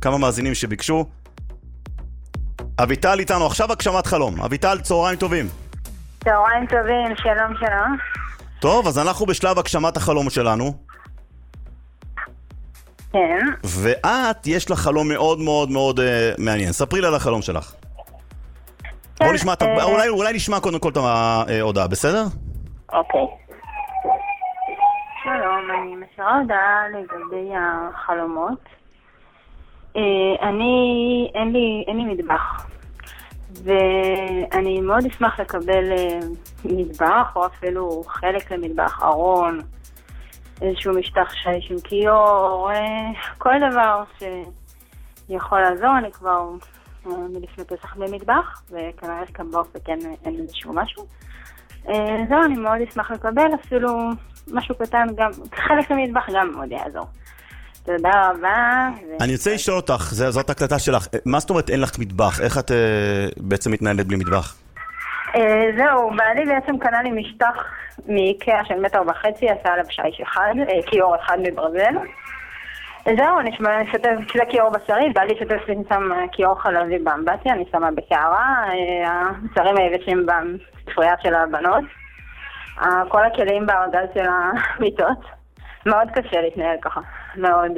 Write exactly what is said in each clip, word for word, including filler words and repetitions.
כמה מאזינים שביקשו. אביטל איתנו, עכשיו הגשמת חלום. אביטל, צהריים טובים. צהריים טובים, שלום שלום. טוב, אז אנחנו בשלב הגשמת החלום שלנו. כן. ואת, יש לך חלום מאוד מאוד מאוד uh, מעניין. ספרי לי על החלום שלך. כן, בוא נשמע, אה... אולי, אולי נשמע קודם כל את ההודעה, בסדר? אוקיי. שלום, אני משאירה הודעה לגבי החלומות. אה, אני, אין לי, אין לי מטבח. ואני מאוד אשמח לקבל אה, מטבח, או אפילו חלק למטבח, ארון, איזשהו משטח שיש עם כיור, אה, כל דבר שיכול לעזור. אני כבר אה, מלפני פסח במטבח, וכנראה שכאן באופן כן אין איזשהו משהו. אה, זהו, אני מאוד אשמח לקבל, אפילו משהו קטן, גם חלק למטבח גם מאוד יעזור. תודה רבה. אני רוצה לשאול אותך, זאת הקלטה שלך, מה זאת אומרת אין לך מטבח? איך את בעצם מתנהלת בלי מטבח? זהו, בעלי בעצם קנה לי משטח מאיקאה של מטר וחצי, עשה עליו שיש אחד, כיור אחד מברזל. זהו, אני שותף, זה כיור בשרי, בעלי שותף לי שם כיור חלבי באמבטיה, אני שמה בסערה, השרים היבשים בספרייה של הבנות, כל הכלים בארגז של המיטות. מאוד קשה להתנהל ככה, מאוד...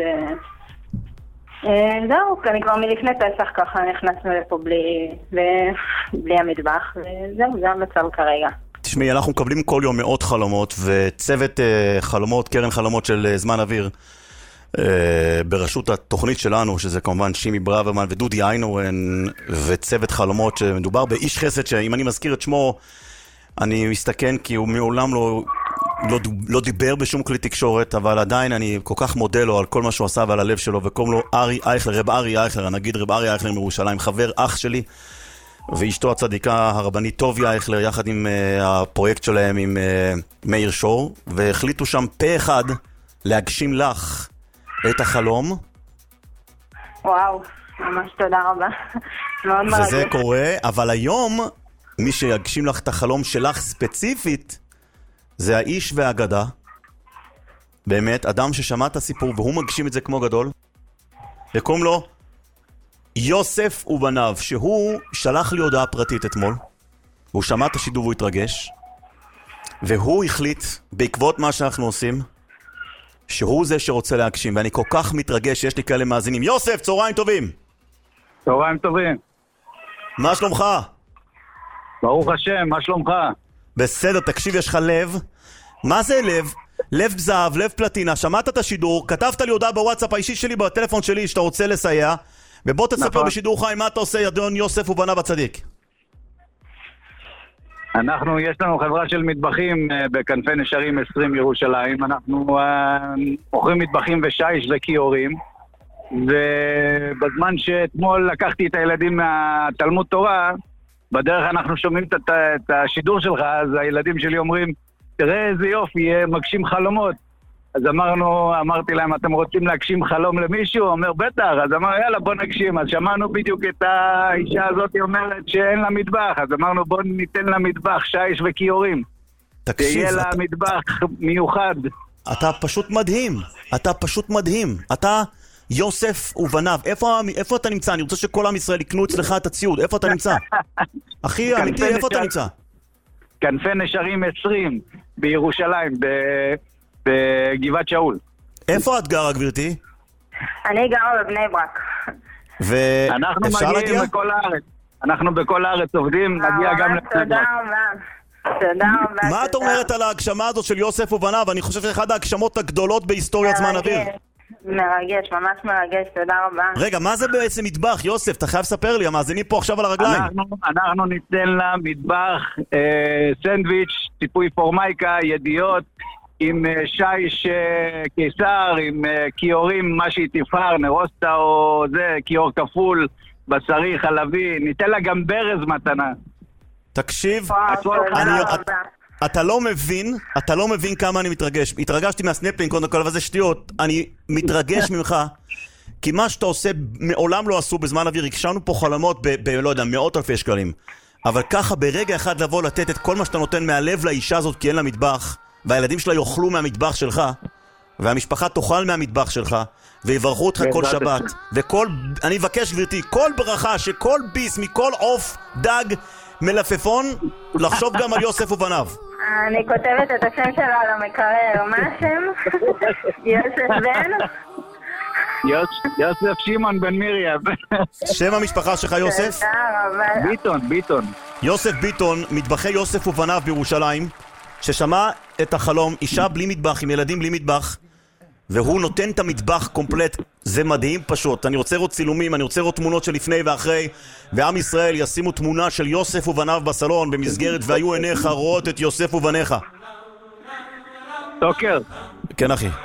זהו, אני כבר מלפני פסח ככה נכנסנו לפה בלי, בלי המטבח, וזהו, זה המצב כרגע. תשמעי, אנחנו מקבלים כל יום מאות חלומות, וצוות חלומות, קרן חלומות של זמן אוויר, בראשות התוכנית שלנו, שזה כמובן שימי ברוורמן ודודי איינורן, וצוות חלומות שמדובר באיש חסד, שאם אני מזכיר את שמו, אני מסתכן כי הוא מעולם לא... לא, לא דיבר בשום כלי תקשורת, אבל עדיין אני כל כך מודה לו על כל מה שהוא עשה ועל הלב שלו, וקוראים לו ארי אייכלר, רב ארי אייכלר, נגיד רב ארי אייכלר מירושלים, חבר אח שלי, ואשתו הצדיקה הרבנית טוביה אייכלר, יחד עם uh, הפרויקט שלהם עם uh, מאיר שור, והחליטו שם פה אחד להגשים לך את החלום. וואו, ממש תודה רבה. מאוד מרגש. וזה קורה, אבל היום מי שיגשים לך את החלום שלך ספציפית, זה האיש והאגדה, באמת, אדם ששמע את הסיפור והוא מגשים את זה כמו גדול, וקוראים לו יוסף ובניו, שהוא שלח לי הודעה פרטית אתמול, והוא שמע את השידור והוא התרגש, והוא החליט, בעקבות מה שאנחנו עושים, שהוא זה שרוצה להגשים, ואני כל כך מתרגש שיש לי כאלה מאזינים. יוסף, צהריים טובים. צהריים טובים. מה שלומך? ברוך השם, מה שלומך? בסדר, תקשיב, יש לך לב. מה זה לב? לב זהב, לב פלטינה. שמעת את השידור, כתבת לי הודעה בוואטסאפ האישי שלי, בטלפון שלי, שאתה רוצה לסייע, ובוא תספר נכון. בשידור חי מה אתה עושה, אדון יוסף ובניו הצדיק. אנחנו, יש לנו חברה של מטבחים בכנפי נשרים עשרים ירושלים. אנחנו מוכרים מטבחים ושיש וכיורים, ובזמן שאתמול לקחתי את הילדים מהתלמוד תורה, בדרך אנחנו שומעים את השידור שלך, אז הילדים שלי אומרים, תראה איזה יופי, מגשים חלומות. אז אמרנו, אמרתי להם, אתם רוצים להגשים חלום למישהו? הוא אומר, בטח. אז אמר, יאללה, בוא נגשים. אז שמענו בדיוק את האישה הזאת, היא אומרת שאין לה מטבח. אז אמרנו, בוא ניתן לה מטבח, שיש וכיורים. תקשיב, תהיה לה אתה... מטבח מיוחד. אתה פשוט מדהים. אתה פשוט מדהים. אתה... יוסף ובניו, איפה, איפה אתה נמצא? אני רוצה שכל עם ישראל יקנו אצלך את הציוד. איפה אתה נמצא? אחי, אמיתי, איפה אתה נמצא? כנפי נשרים עשרים בירושלים, בגבעת שאול. איפה את גרה, גברתי? אני גרה בבני ברק. ואפשר להגיע? אנחנו בכל הארץ. אנחנו בכל הארץ עובדים, נגיע גם לבני ברק. תודה רבה. תודה רבה. מה את אומרת על ההגשמה הזאת של יוסף ובניו? אני חושב שאחד ההגשמות הגדולות בהיסטוריית זמן אוויר. מרגש, ממש מרגש, תודה רבה. רגע, מה זה בעצם מטבח, יוסף? אתה חייב לספר לי, המאזינים פה עכשיו על הרגליים. אנחנו, אנחנו ניתן לה מטבח, אה, סנדוויץ', ציפוי פורמייקה, ידיעות, עם אה, שיש אה, קיסר, עם אה, כיורים, מה שהיא תבחר, נרוסטה או זה, כיור כפול, בשרי, חלבי, ניתן לה גם ברז מתנה. תקשיב, וואו, אני... תודה רבה. אתה לא מבין, אתה לא מבין כמה אני מתרגש. התרגשתי מהסנפלינג, קודם כל, אבל זה שטויות. אני מתרגש ממך, כי מה שאתה עושה, מעולם לא עשו בזמן אוויר. הקשנו פה חלומות ב, ב, לא יודע, מאות אלפי שקלים. אבל ככה ברגע אחד לבוא לתת את כל מה שאתה נותן מהלב לאישה הזאת, כי אין לה מטבח, והילדים שלה יאכלו מהמטבח שלך, והמשפחה תאכל מהמטבח שלך, ויברכו אותך כל שבת. וכל, אני מבקש גברתי, כל ברכה שכל ביס מכל עוף, דג, מלפפון, לחשוב גם על יוסף ובניו. אני כותבת את השם שלו על המקרר. מה השם? יוסף בן? יוסף שמעון בן מרים. שם המשפחה שלך יוסף? ביטון, ביטון. יוסף ביטון, מטבחי יוסף ובניו בירושלים, ששמע את החלום, אישה בלי מטבח, עם ילדים בלי מטבח, והוא נותן את המטבח קומפלט. זה מדהים פשוט. אני רוצה לראות צילומים, אני רוצה לראות תמונות של לפני ואחרי, ועם ישראל ישימו תמונה של יוסף ובניו בסלון במסגרת והיו עיניך רואות את יוסף ובניך. טוקר. כן אחי.